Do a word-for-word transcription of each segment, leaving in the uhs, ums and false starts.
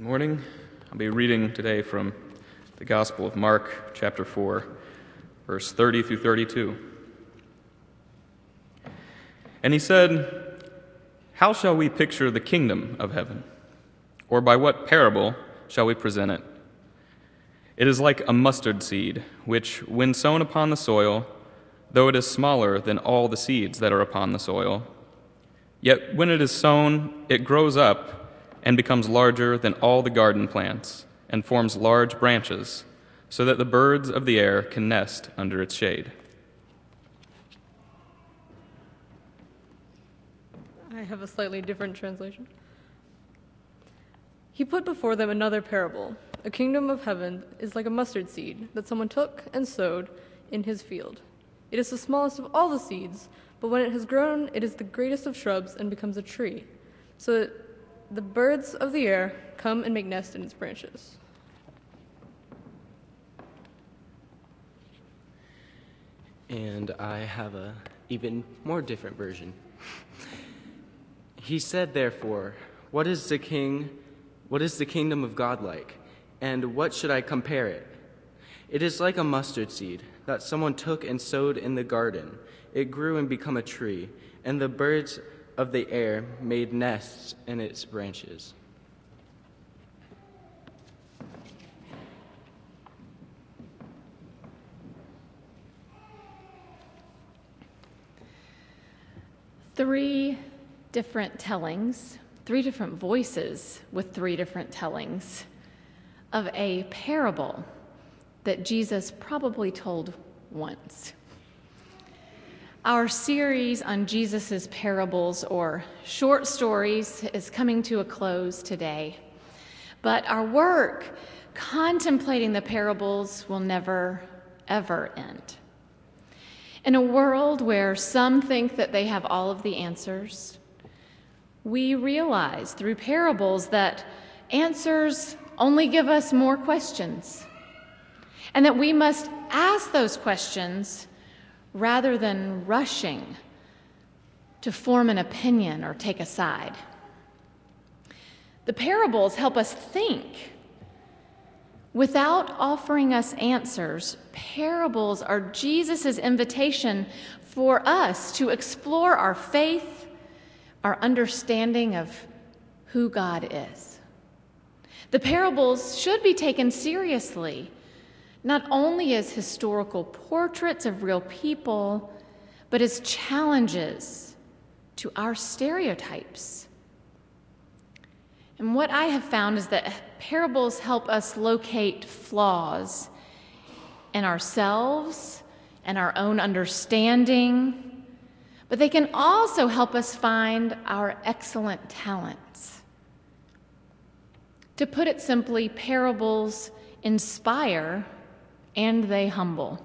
Good morning. I'll be reading today from the Gospel of Mark, chapter four, verse thirty through thirty-two. And he said, "How shall we picture the kingdom of heaven? Or by what parable shall we present it? It is like a mustard seed, which, when sown upon the soil, though it is smaller than all the seeds that are upon the soil, yet when it is sown, it grows up and becomes larger than all the garden plants, and forms large branches, so that the birds of the air can nest under its shade." I have a slightly different translation. He put before them another parable. A kingdom of heaven is like a mustard seed that someone took and sowed in his field. It is the smallest of all the seeds, but when it has grown, it is the greatest of shrubs and becomes a tree, so that the birds of the air come and make nest in its branches. And I have a even more different version. He said, therefore, what is the king, what is the kingdom of God like? And what should I compare it? It is like a mustard seed that someone took and sowed in the garden. It grew and became a tree, and the birds of the air made nests in its branches. Three different tellings, three different voices with three different tellings of a parable that Jesus probably told once. Our series on Jesus' parables or short stories is coming to a close today, but our work contemplating the parables will never, ever end. In a world where some think that they have all of the answers, we realize through parables that answers only give us more questions, and that we must ask those questions rather than rushing to form an opinion or take a side. The parables help us think. Without offering us answers, parables are Jesus' invitation for us to explore our faith, our understanding of who God is. The parables should be taken seriously, not only as historical portraits of real people, but as challenges to our stereotypes. And what I have found is that parables help us locate flaws in ourselves and our own understanding, but they can also help us find our excellent talents. To put it simply, parables inspire and they humble.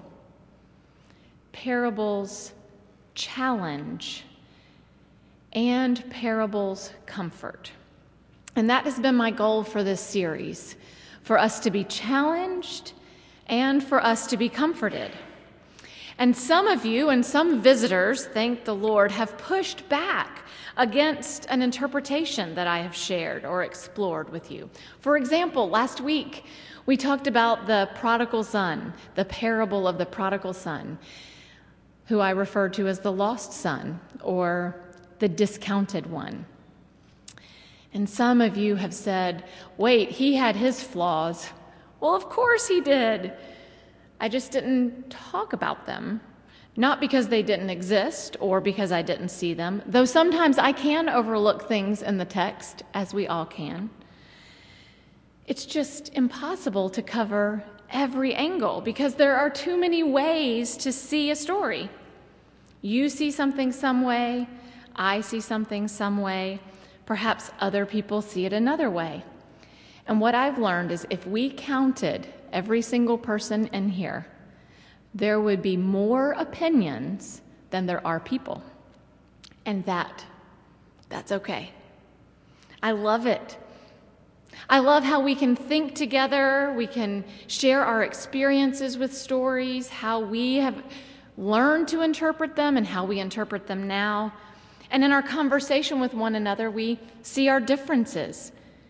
Parables challenge, and parables comfort. And that has been my goal for this series, for us to be challenged and for us to be comforted. And some of you and some visitors, thank the Lord, have pushed back against an interpretation that I have shared or explored with you. For example, last week, we talked about the prodigal son, the parable of the prodigal son, who I referred to as the lost son or the discounted one. And some of you have said, wait, he had his flaws. Well, of course he did. I just didn't talk about them, not because they didn't exist or because I didn't see them, though sometimes I can overlook things in the text, as we all can. It's just impossible to cover every angle because there are too many ways to see a story. You see something some way, I see something some way, perhaps other people see it another way. And what I've learned is if we counted every single person in here, there would be more opinions than there are people. And that, that's okay. I love it. I love how we can think together, we can share our experiences with stories, how we have learned to interpret them and how we interpret them now. And in our conversation with one another, we see our differences.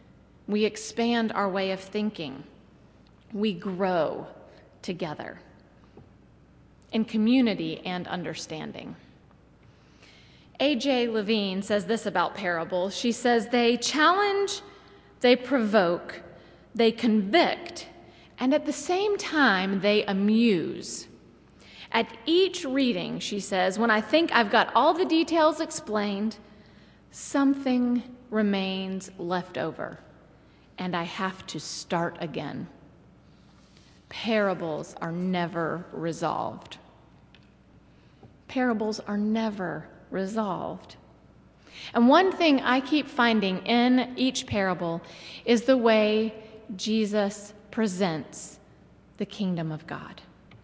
We expand our way of thinking. We grow together in community and understanding. A J Levine says this about parables. She says, they challenge, they provoke, they convict, and at the same time, they amuse. At each reading, she says, when I think I've got all the details explained, something remains left over, and I have to start again. Parables are never resolved. Parables are never resolved. And one thing I keep finding in each parable is the way Jesus presents the kingdom of God.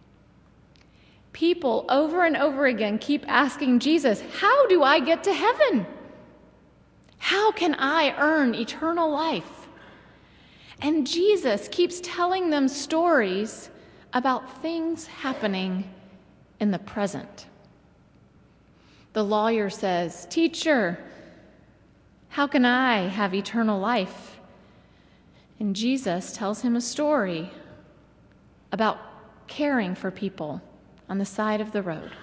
People over and over again keep asking Jesus, how do I get to heaven? How can I earn eternal life? And Jesus keeps telling them stories about things happening in the present. The lawyer says, teacher, how can I have eternal life? And Jesus tells him a story about caring for people on the side of the road.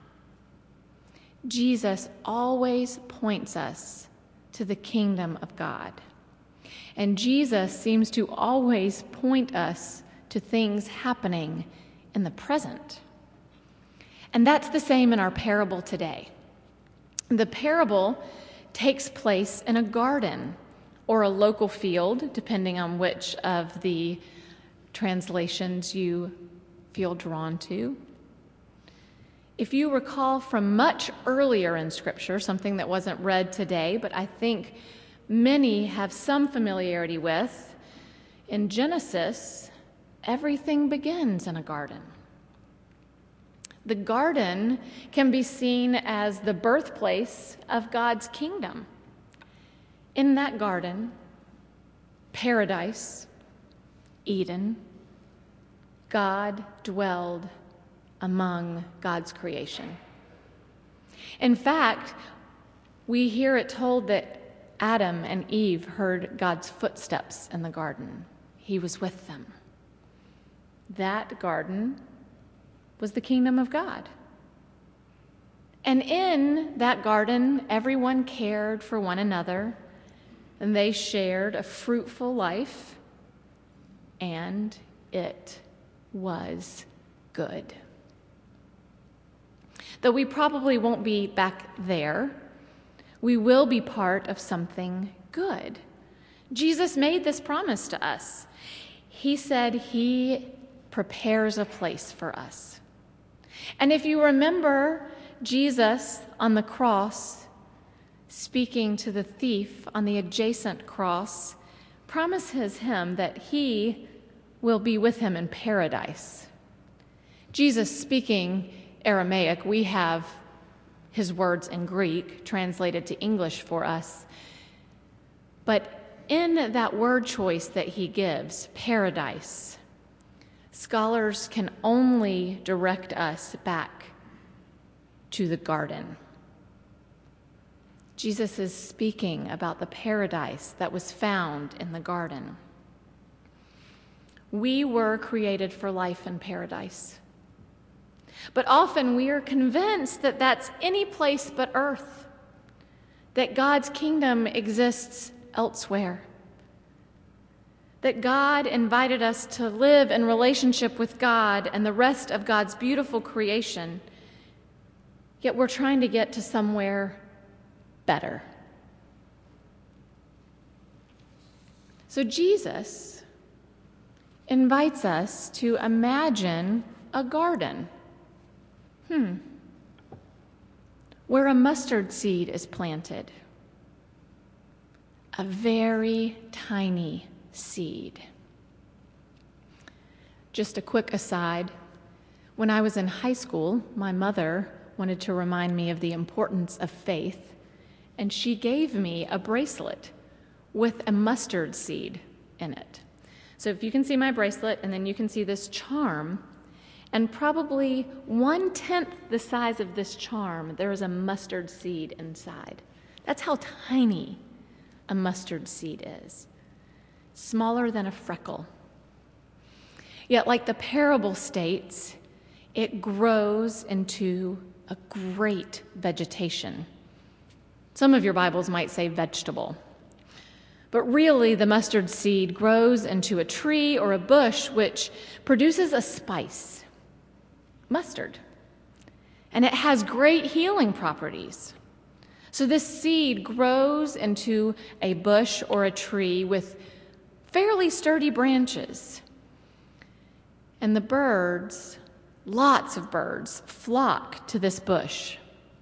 Jesus always points us to the kingdom of God. And Jesus seems to always point us to things happening in the present. And that's the same in our parable today. The parable takes place in a garden or a local field, depending on which of the translations you feel drawn to. If you recall from much earlier in Scripture, something that wasn't read today, but I think many have some familiarity with, in Genesis, everything begins in a garden. The garden can be seen as the birthplace of God's kingdom. In that garden, paradise, Eden, God dwelled among God's creation. In fact, we hear it told that Adam and Eve heard God's footsteps in the garden. He was with them. That garden was the kingdom of God. And in that garden, everyone cared for one another, and they shared a fruitful life, and it was good. Though we probably won't be back there, we will be part of something good. Jesus made this promise to us. He said he prepares a place for us. And if you remember Jesus on the cross speaking to the thief on the adjacent cross, promises him that he will be with him in paradise. Jesus speaking Aramaic, we have his words in Greek translated to English for us. But in that word choice that he gives, paradise, scholars can only direct us back to the garden. Jesus is speaking about the paradise that was found in the garden. We were created for life in paradise. But often we are convinced that that's any place but earth, that God's kingdom exists elsewhere, that God invited us to live in relationship with God and the rest of God's beautiful creation, yet we're trying to get to somewhere better. So Jesus invites us to imagine a garden. Hmm. Where a mustard seed is planted. A very tiny seed. Just a quick aside. When I was in high school, my mother wanted to remind me of the importance of faith, and she gave me a bracelet with a mustard seed in it. So if you can see my bracelet, and then you can see this charm, and probably one-tenth the size of this charm, there is a mustard seed inside. That's how tiny a mustard seed is. smaller than a freckle. Yet, like the parable states, it grows into a great vegetation. Some of your Bibles might say vegetable. But really, the mustard seed grows into a tree or a bush which produces a spice, mustard. And it has great healing properties. So this seed grows into a bush or a tree with fairly sturdy branches. And the birds, lots of birds, flock to this bush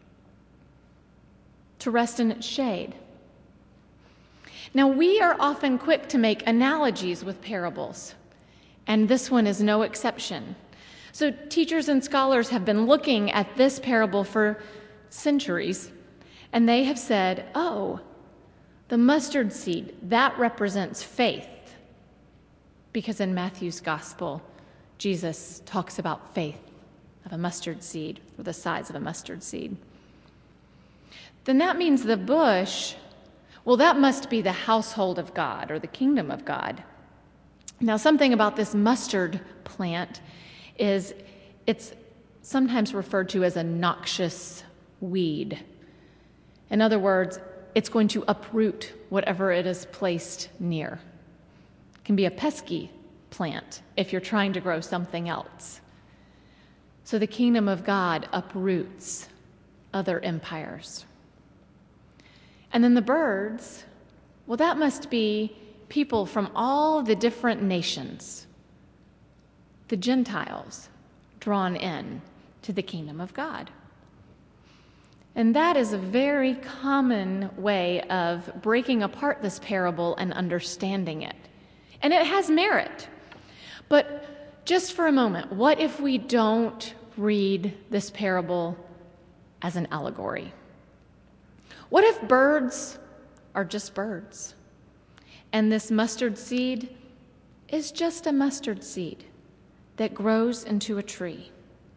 to rest in its shade. Now, we are often quick to make analogies with parables, and this one is no exception. So teachers and scholars have been looking at this parable for centuries, and they have said, oh, the mustard seed, that represents faith, because in Matthew's gospel, Jesus talks about faith of a mustard seed, or the size of a mustard seed. Then that means the bush, well, that must be the household of God or the kingdom of God. Now, something about this mustard plant is it's sometimes referred to as a noxious weed. In other words, it's going to uproot whatever it is placed near. It can be a pesky plant if you're trying to grow something else. So the kingdom of God uproots other empires. And then the birds, well, that must be people from all the different nations, the Gentiles, drawn in to the kingdom of God. And that is a very common way of breaking apart this parable and understanding it. And it has merit. But just for a moment, what if we don't read this parable as an allegory? What if birds are just birds, and this mustard seed is just a mustard seed that grows into a tree?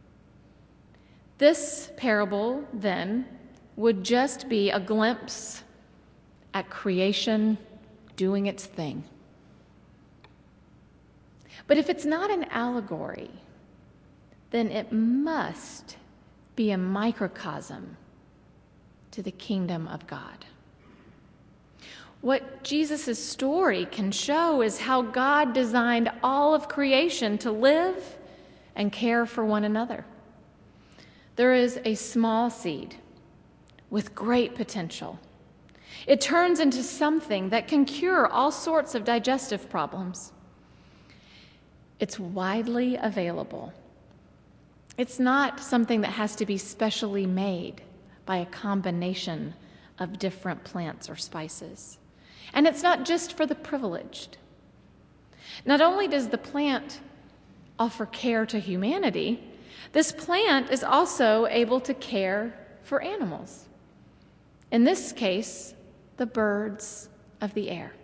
This parable, then, would just be a glimpse at creation doing its thing. But if it's not an allegory, then it must be a microcosm to the kingdom of God. What Jesus' story can show is how God designed all of creation to live and care for one another. There is a small seed with great potential. It turns into something that can cure all sorts of digestive problems. It's widely available. It's not something that has to be specially made by a combination of different plants or spices. And it's not just for the privileged. Not only does the plant offer care to humanity, this plant is also able to care for animals. In this case, the birds of the air.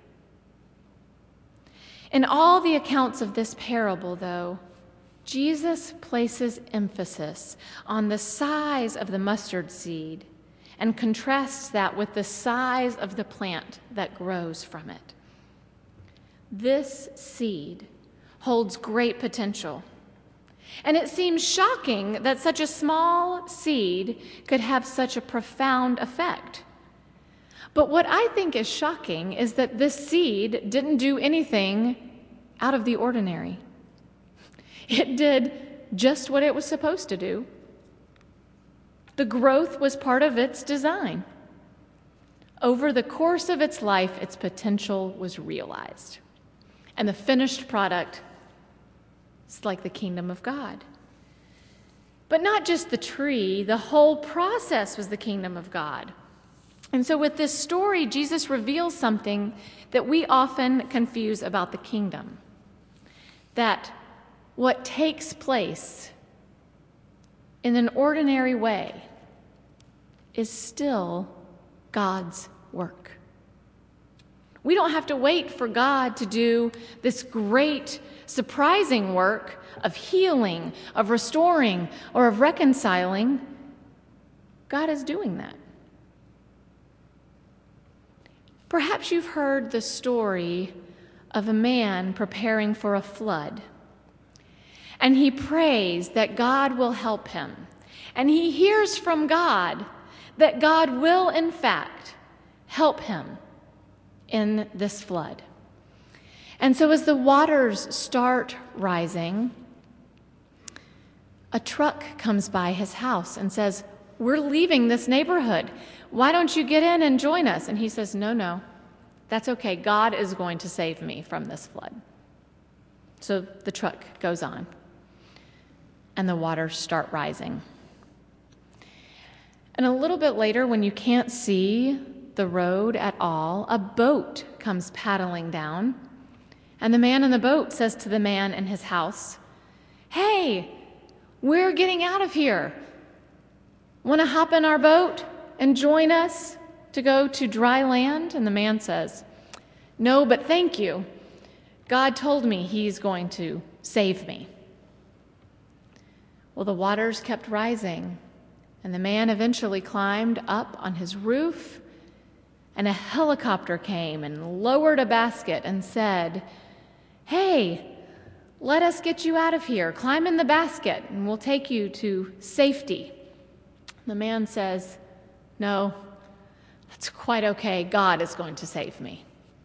In all the accounts of this parable, though, Jesus places emphasis on the size of the mustard seed and contrasts that with the size of the plant that grows from it. This seed holds great potential, and it seems shocking that such a small seed could have such a profound effect. But what I think is shocking is that this seed didn't do anything out of the ordinary. It did just what it was supposed to do. The growth was part of its design. Over the course of its life, its potential was realized. And the finished product is like the kingdom of God. But not just the tree, the whole process was the kingdom of God. And so with this story, Jesus reveals something that we often confuse about the kingdom. That what takes place in an ordinary way is still God's work. We don't have to wait for God to do this great, surprising work of healing, of restoring, or of reconciling. God is doing that. Perhaps you've heard the story of a man preparing for a flood. And he prays that God will help him. And he hears from God that God will, in fact, help him in this flood. And so as the waters start rising, a truck comes by his house and says, "We're leaving this neighborhood. Why don't you get in and join us?" And he says, "No, no, that's okay. God is going to save me from this flood." So the truck goes on, and the waters start rising. And a little bit later, when you can't see the road at all, a boat comes paddling down. And the man in the boat says to the man in his house, "Hey, we're getting out of here. Want to hop in our boat and join us to go to dry land?" And the man says, "No, but thank you. God told me he's going to save me." Well, the waters kept rising, and the man eventually climbed up on his roof, and a helicopter came and lowered a basket and said, "Hey, let us get you out of here. Climb in the basket and we'll take you to safety." The man says, "No, that's quite okay. God is going to save me."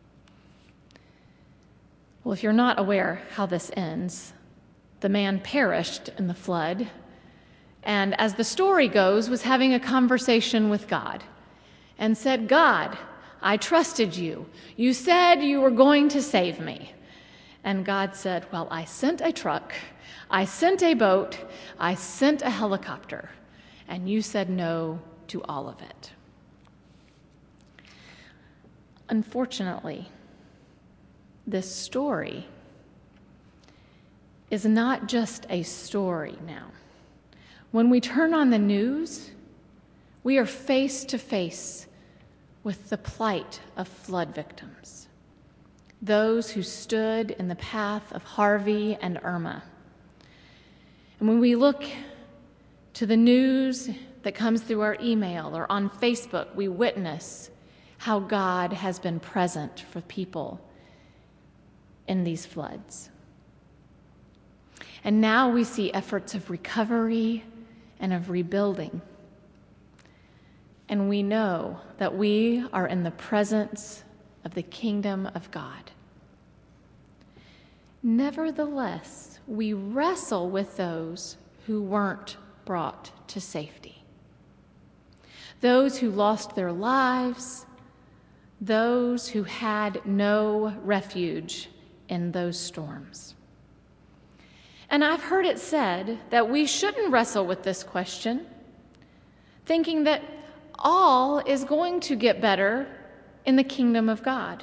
Well, if you're not aware how this ends, the man perished in the flood, and as the story goes, was having a conversation with God and said, "God, I trusted you. You said you were going to save me." And God said, "Well, I sent a truck, I sent a boat, I sent a helicopter, and you said no to all of it." Unfortunately, this story is not just a story now. When we turn on the news, we are face to face with the plight of flood victims, those who stood in the path of Harvey and Irma. And when we look to the news that comes through our email or on Facebook, we witness how God has been present for people in these floods. And now we see efforts of recovery and of rebuilding. And we know that we are in the presence of the kingdom of God. Nevertheless, we wrestle with those who weren't brought to safety, those who lost their lives, those who had no refuge in those storms. And I've heard it said that we shouldn't wrestle with this question, thinking that all is going to get better in the kingdom of God.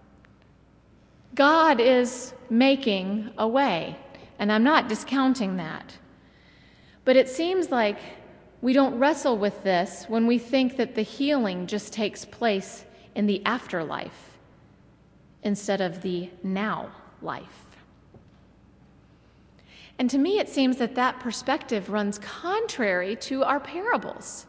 God is making a way, and I'm not discounting that. But it seems like we don't wrestle with this when we think that the healing just takes place in the afterlife instead of the now life. And to me, it seems that that perspective runs contrary to our parables.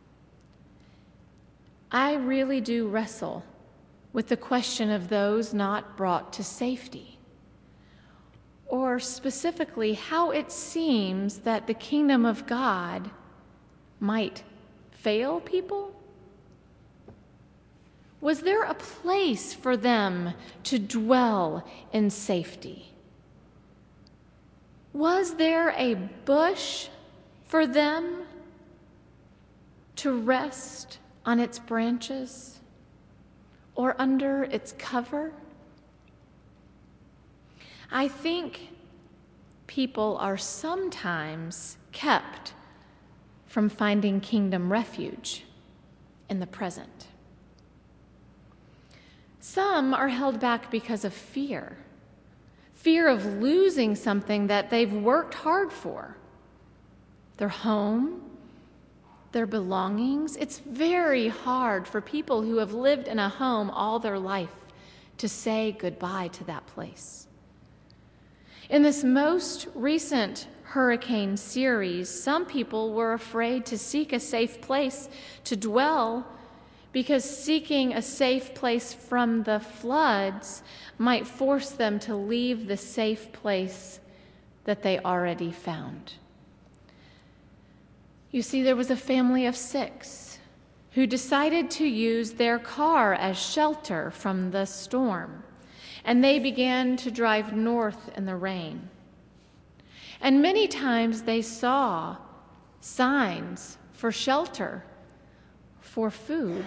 I really do wrestle with the question of those not brought to safety, or specifically how it seems that the kingdom of God might fail people. Was there a place for them to dwell in safety? Was there a bush for them to rest on its branches or under its cover? I think people are sometimes kept from finding kingdom refuge in the present. Some are held back because of fear. Fear of losing something that they've worked hard for. Their home, their belongings. It's very hard for people who have lived in a home all their life to say goodbye to that place. In this most recent hurricane series, some people were afraid to seek a safe place to dwell because seeking a safe place from the floods might force them to leave the safe place that they already found. You see, there was a family of six who decided to use their car as shelter from the storm, and they began to drive north in the rain. And many times they saw signs for shelter, for food,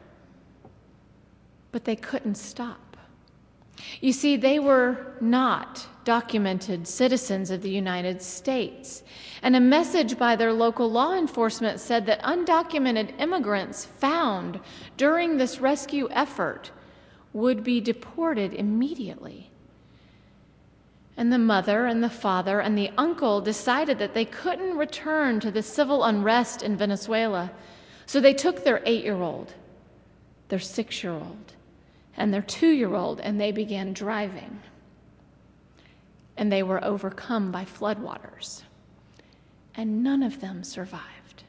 but they couldn't stop. You see, they were not documented citizens of the United States, and a message by their local law enforcement said that undocumented immigrants found during this rescue effort would be deported immediately. And the mother and the father and the uncle decided that they couldn't return to the civil unrest in Venezuela, so they took their eight-year-old, their six-year-old, and their two-year-old, and they began driving. And they were overcome by floodwaters, and none of them survived.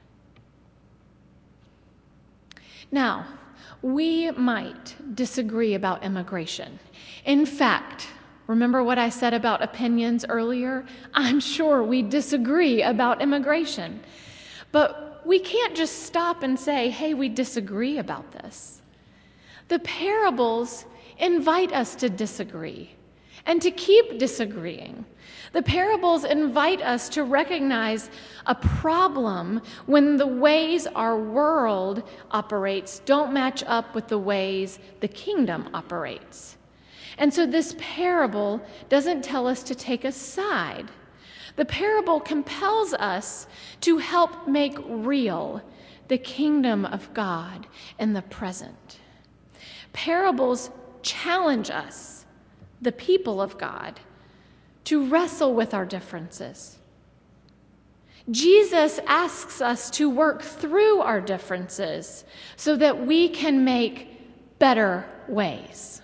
Now, we might disagree about immigration. In fact, remember what I said about opinions earlier? I'm sure we disagree about immigration. But we can't just stop and say, hey, we disagree about this. The parables invite us to disagree and to keep disagreeing. The parables invite us to recognize a problem when the ways our world operates don't match up with the ways the kingdom operates. And so this parable doesn't tell us to take a side. The parable compels us to help make real the kingdom of God in the present. Parables challenge us, the people of God, to wrestle with our differences. Jesus asks us to work through our differences so that we can make better ways.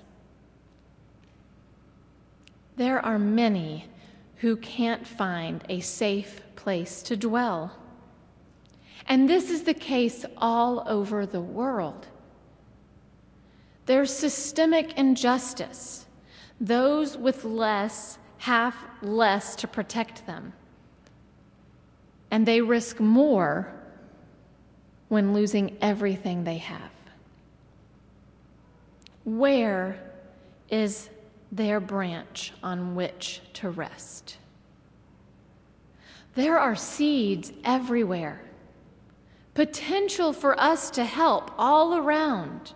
There are many who can't find a safe place to dwell. And this is the case all over the world. There's systemic injustice. Those with less have less to protect them. And they risk more when losing everything they have. Where is their branch on which to rest? There are seeds everywhere, potential for us to help all around.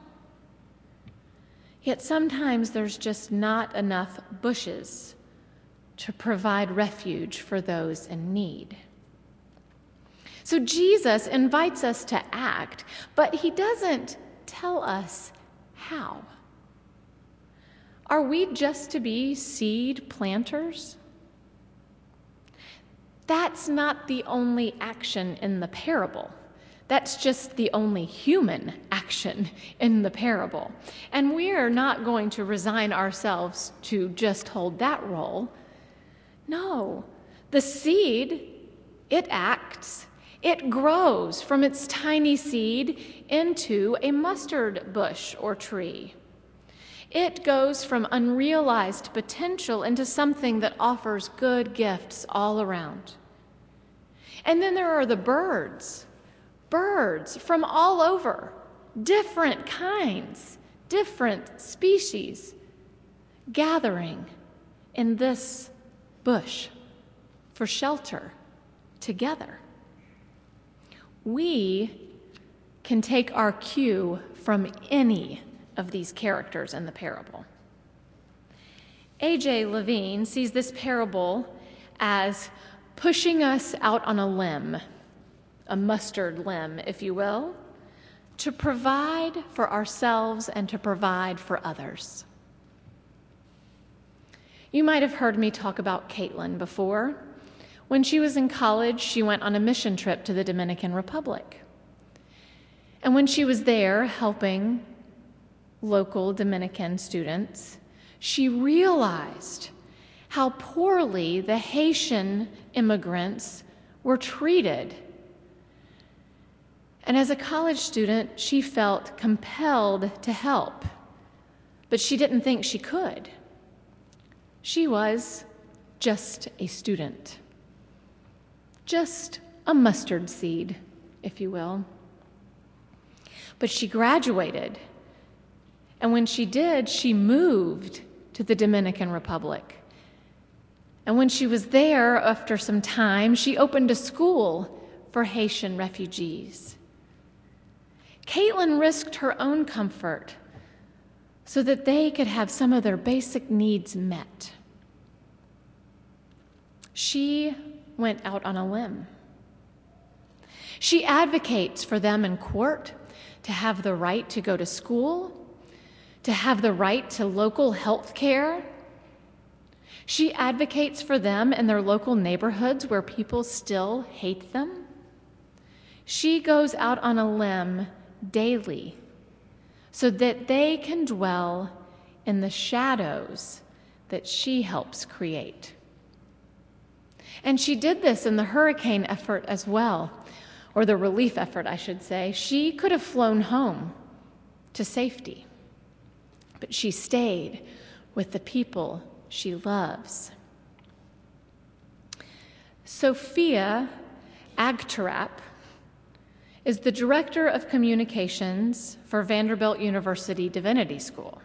Yet sometimes there's just not enough bushes to provide refuge for those in need. So Jesus invites us to act, but he doesn't tell us how. Are we just to be seed planters? That's not the only action in the parable. That's just the only human action in the parable. And we're not going to resign ourselves to just hold that role. No, the seed, it acts. It grows from its tiny seed into a mustard bush or tree. It goes from unrealized potential into something that offers good gifts all around. And then there are the birds. Birds from all over, different kinds, different species, gathering in this bush for shelter together. We can take our cue from any of these characters in the parable. A J Levine sees this parable as pushing us out on a limb, a mustard limb, if you will, to provide for ourselves and to provide for others. You might have heard me talk about Caitlin before. When she was in college, she went on a mission trip to the Dominican Republic. And when she was there helping local Dominican students, she realized how poorly the Haitian immigrants were treated. And as a college student, she felt compelled to help, but she didn't think she could. She was just a student, just a mustard seed, if you will. But she graduated, and when she did, she moved to the Dominican Republic. And when she was there, after some time, she opened a school for Haitian refugees. Caitlin risked her own comfort so that they could have some of their basic needs met. She went out on a limb. She advocates for them in court to have the right to go to school, to have the right to local health care. She advocates for them in their local neighborhoods where people still hate them. She goes out on a limb daily so that they can dwell in the shadows that she helps create. And she did this in the hurricane effort as well, or the relief effort, I should say. She could have flown home to safety, but she stayed with the people she loves. Sophia Agtarap is the Director of Communications for Vanderbilt University Divinity School.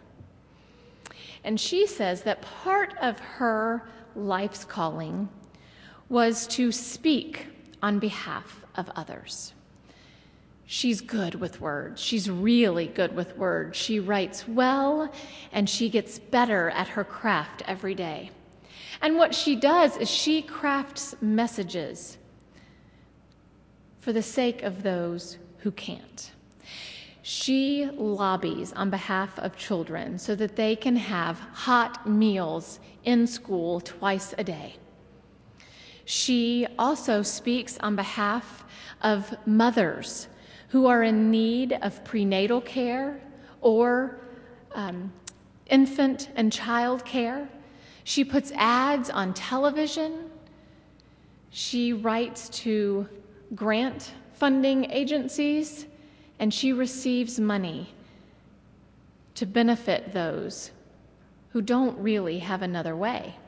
And she says that part of her life's calling was to speak on behalf of others. She's good with words. She's really good with words. She writes well, and she gets better at her craft every day. And what she does is she crafts messages for the sake of those who can't. She lobbies on behalf of children so that they can have hot meals in school twice a day. She also speaks on behalf of mothers who are in need of prenatal care or um, infant and child care. She puts ads on television. She writes to grant funding agencies, and she receives money to benefit those who don't really have another way.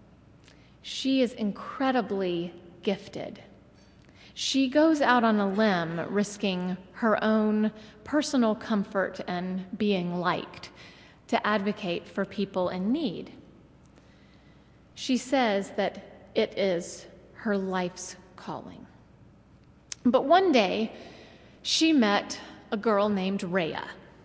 She is incredibly gifted. She goes out on a limb, risking her own personal comfort and being liked to advocate for people in need. She says that it is her life's calling. But one day, she met a girl named Rhea.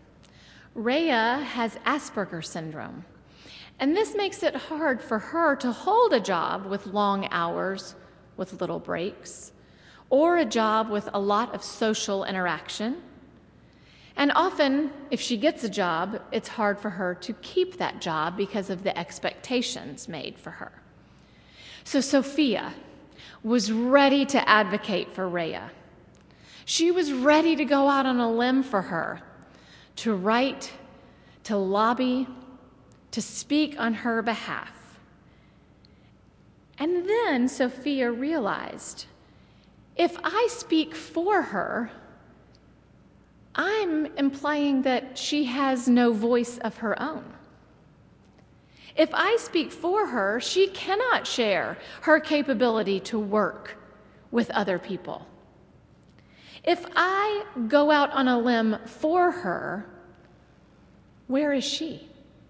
Rhea has Asperger's syndrome, and this makes it hard for her to hold a job with long hours with little breaks, or a job with a lot of social interaction. And often, if she gets a job, it's hard for her to keep that job because of the expectations made for her. So Sophia was ready to advocate for Rhea. She was ready to go out on a limb for her, to write, to lobby, to speak on her behalf. And then Sophia realized, if I speak for her, I'm implying that she has no voice of her own. If I speak for her, she cannot share her capability to work with other people. If I go out on a limb for her, where is she?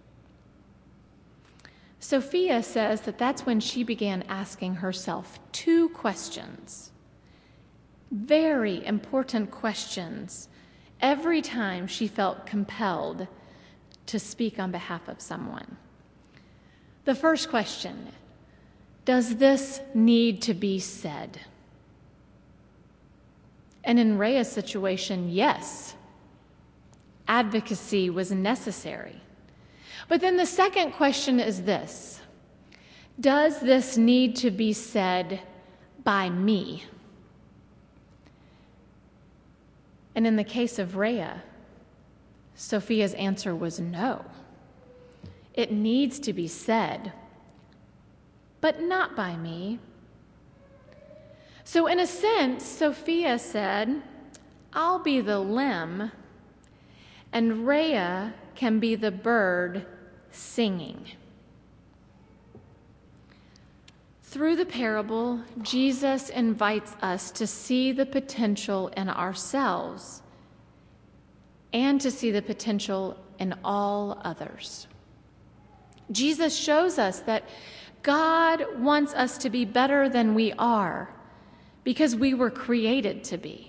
Sophia says that that's when she began asking herself two questions, very important questions, every time she felt compelled to speak on behalf of someone. The first question, does this need to be said? And in Rhea's situation, yes, advocacy was necessary. But then the second question is this, does this need to be said by me? And in the case of Rhea, Sophia's answer was no. It needs to be said, but not by me. So in a sense, Sophia said, I'll be the limb, and Rhea can be the bird singing. Through the parable, Jesus invites us to see the potential in ourselves and to see the potential in all others. Jesus shows us that God wants us to be better than we are because we were created to be.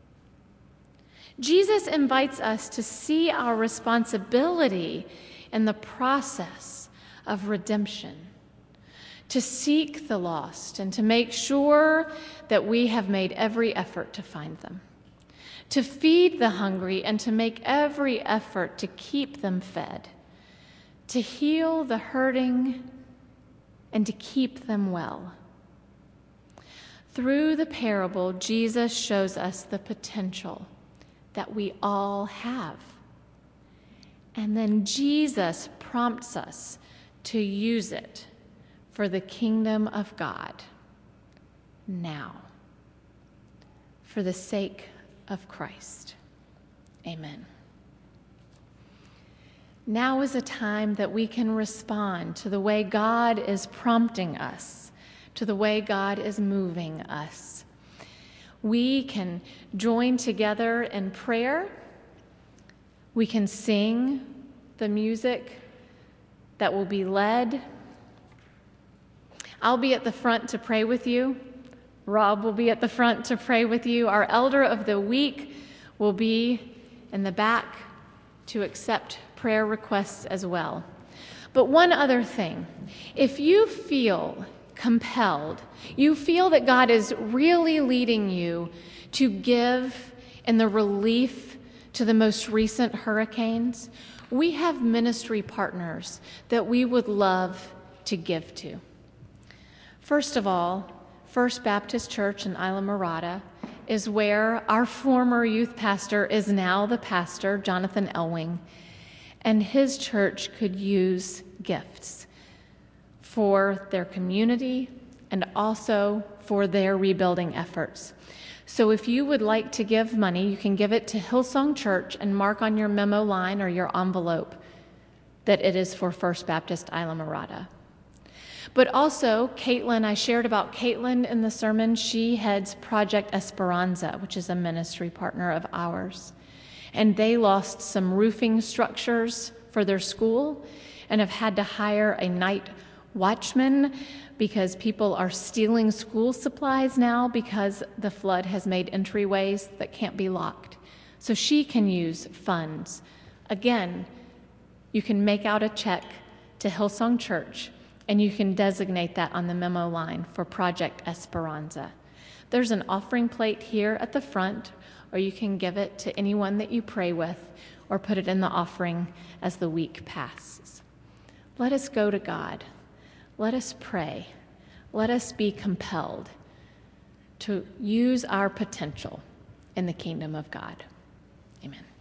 Jesus invites us to see our responsibility in the process of redemption, to seek the lost and to make sure that we have made every effort to find them, to feed the hungry and to make every effort to keep them fed, to heal the hurting and to keep them well. Through the parable, Jesus shows us the potential that we all have. And then Jesus prompts us to use it for the kingdom of God now, for the sake of Christ. Amen. Now is a time that we can respond to the way God is prompting us, to the way God is moving us. We can join together in prayer. We can sing the music that will be led. I'll be at the front to pray with you. Rob will be at the front to pray with you. Our elder of the week will be in the back to accept prayer requests as well. But one other thing, if you feel compelled, you feel that God is really leading you to give in the relief to the most recent hurricanes, we have ministry partners that we would love to give to. First of all, First Baptist Church in Islamorada is where our former youth pastor is now the pastor, Jonathan Elwing, and his church could use gifts for their community and also for their rebuilding efforts. So if you would like to give money, you can give it to Hillsong Church and mark on your memo line or your envelope that it is for First Baptist Islamorada. But also, Caitlin, I shared about Caitlin in the sermon. She heads Project Esperanza, which is a ministry partner of ours. And they lost some roofing structures for their school and have had to hire a night watchman because people are stealing school supplies now because the flood has made entryways that can't be locked. So she can use funds. Again, you can make out a check to Hillsong Church, and you can designate that on the memo line for Project Esperanza. There's an offering plate here at the front, or you can give it to anyone that you pray with, or put it in the offering as the week passes. Let us go to God. Let us pray. Let us be compelled to use our potential in the kingdom of God. Amen.